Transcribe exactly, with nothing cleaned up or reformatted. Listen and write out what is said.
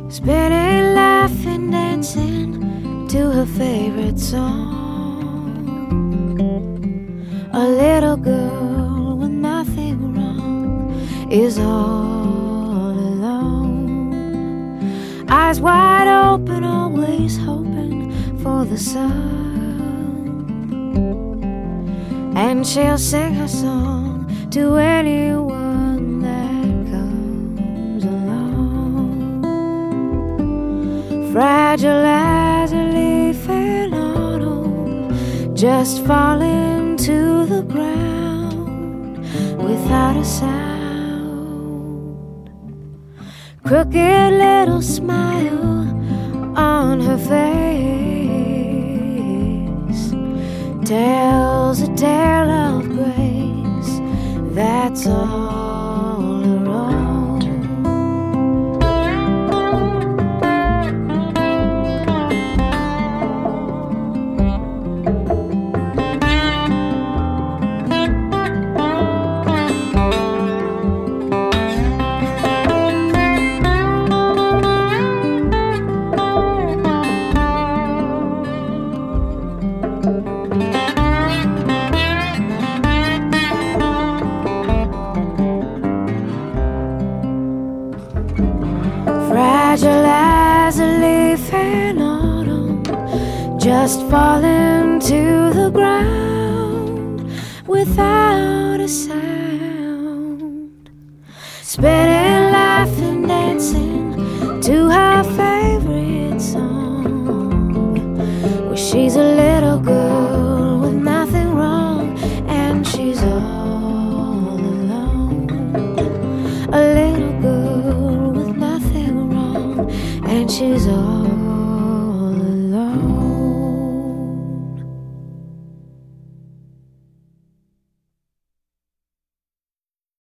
spinning, laughing, dancing to her favorite song. A little girl with nothing wrong is all alone, eyes wide open, always hoping for the sun. And she'll sing her song to anyone that comes along. Fragile as a leaf in autumn, just falling to the ground without a sound. Crooked little smile on her face tells a tale of grace that's all her own. Fragile as a leaf in autumn, just falling to the ground without a sound. Spinning, laughing, dancing to her favorite song, where she's a